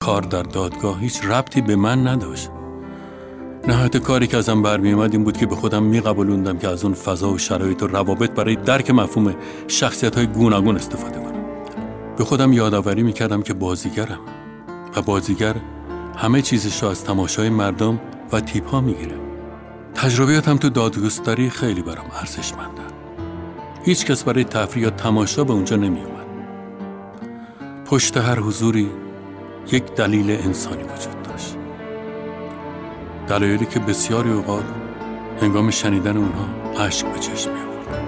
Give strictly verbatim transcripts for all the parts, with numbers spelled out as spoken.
کار در دادگاه هیچ ربطی به من نداشت. نهایت کاری که ازم برمی اومد این بود که به خودم میقبولوندم که از اون فضا و شرایط و روابط برای درک مفهوم شخصیت‌های گوناگون استفاده کنم. به خودم یادآوری میکردم که بازیگرم و بازیگر همه چیزش رو از تماشای مردم و تیپ‌ها میگیره. تجربیاتم تو دادگستری خیلی برام ارزشمنده. هیچ کس برای تفریح یا تماشا به اونجا نمی اومد. پشت هر حضوری یک دلیل انسانی وجود داشت. دلایلی که بسیاری اوقات هنگام شنیدن اونها اشک به چشم می آورد.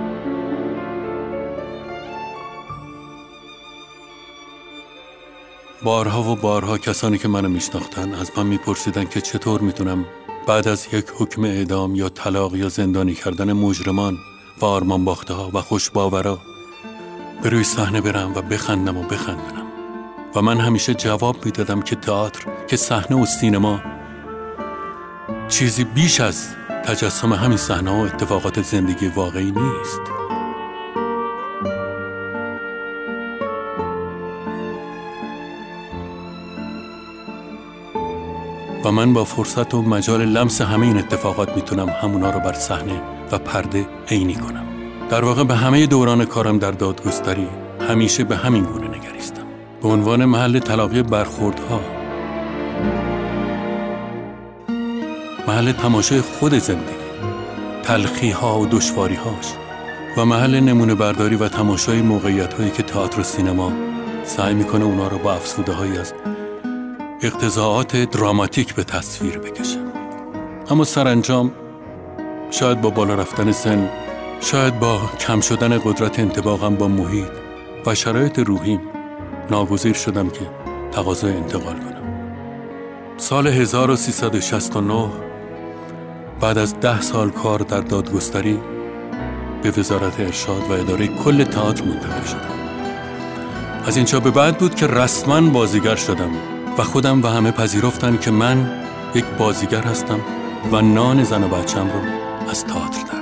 بارها و بارها کسانی که منو میشناختن از من میپرسیدن که چطور میتونم بعد از یک حکم اعدام یا طلاق یا زندانی کردن مجرمان و آرمان باخته ها و خوشباورا به روی صحنه برم و بخندم و بخندنم. و من همیشه جواب میدادم که تئاتر، که صحنه و سینما چیزی بیش از تجسم همین صحنه و اتفاقات زندگی واقعی نیست. و من با فرصت و مجال لمس همه این اتفاقات میتونم همونا رو بر صحنه و پرده عینی کنم. در واقع به همه دوران کارم در دادگستری همیشه به همین گونه نگریستم، به عنوان محل تلاقی برخوردها، محل تماشای خود زندگی، تلخی‌ها و دشواری‌هاش، و محل نمونه برداری و تماشای موقعیت‌هایی که تئاتر و سینما سعی میکنه اونا رو با افسوده‌هایی از اقتضاعات دراماتیک به تصویر بکشه. اما سرانجام شاید با بالا رفتن سن، شاید با کم شدن قدرت انطباقم با محیط و شرایط روحیم ناگزیر شدم که تقاضای انتقال کنم. سال هزار و سیصد و شصت و نه بعد از ده سال کار در دادگستری به وزارت ارشاد و اداره کل تئاتر منتقل شدم. از اینجا به بعد بود که رسما بازیگر شدم و خودم و همه پذیرفتن که من یک بازیگر هستم و نان زن و بچم رو از تئاتر دارم.